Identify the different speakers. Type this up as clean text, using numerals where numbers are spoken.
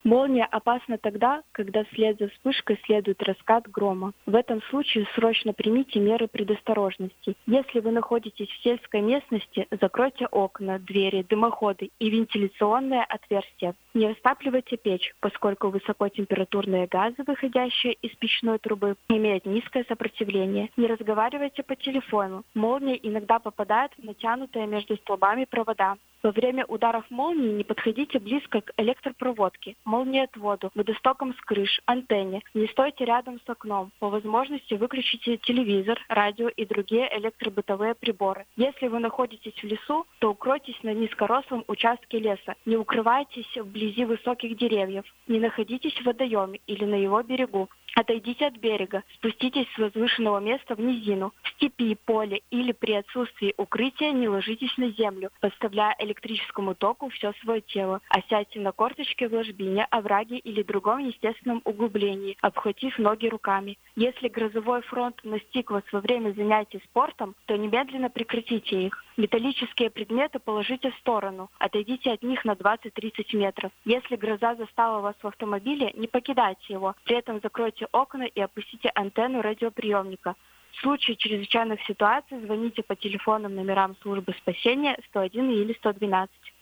Speaker 1: Молния опасна тогда, когда вслед за вспышкой следует раскат грома. В этом случае срочно примите меры предосторожности. Если вы находитесь в сельской местности, закройте окна, двери, дымоходы и вентиляционные отверстия. Не растапливайте печь, поскольку высокотемпературные газы, выходящие из печной трубы, имеют низкое сопротивление. Не разговаривайте по телефону. Молния иногда попадает в натянутые между столбами провода. Во время ударов молнии не подходите близко к электропроводке, молниеотводу, водостокам с крыш, антенне. Не стойте рядом с окном. По возможности выключите телевизор, радио и другие электробытовые приборы. Если вы находитесь в лесу, то укройтесь на низкорослом участке леса. Не укрывайтесь вблизи высоких деревьев. Не находитесь в водоеме или на его берегу. Отойдите от берега, спуститесь с возвышенного места в низину. В степи, поле или при отсутствии укрытия не ложитесь на землю, подставляя электрическому току все свое тело, а сядьте на корточки в ложбине, овраге или другом естественном углублении, обхватив ноги руками. Если грозовой фронт настиг вас во время занятий спортом, то немедленно прекратите их. Металлические предметы положите в сторону, отойдите от них на 20-30 метров. Если гроза застала вас в автомобиле, не покидайте его, при этом закройте окна и опустите антенну радиоприемника. В случае чрезвычайных ситуаций звоните по телефонным номерам службы спасения 101 или 112.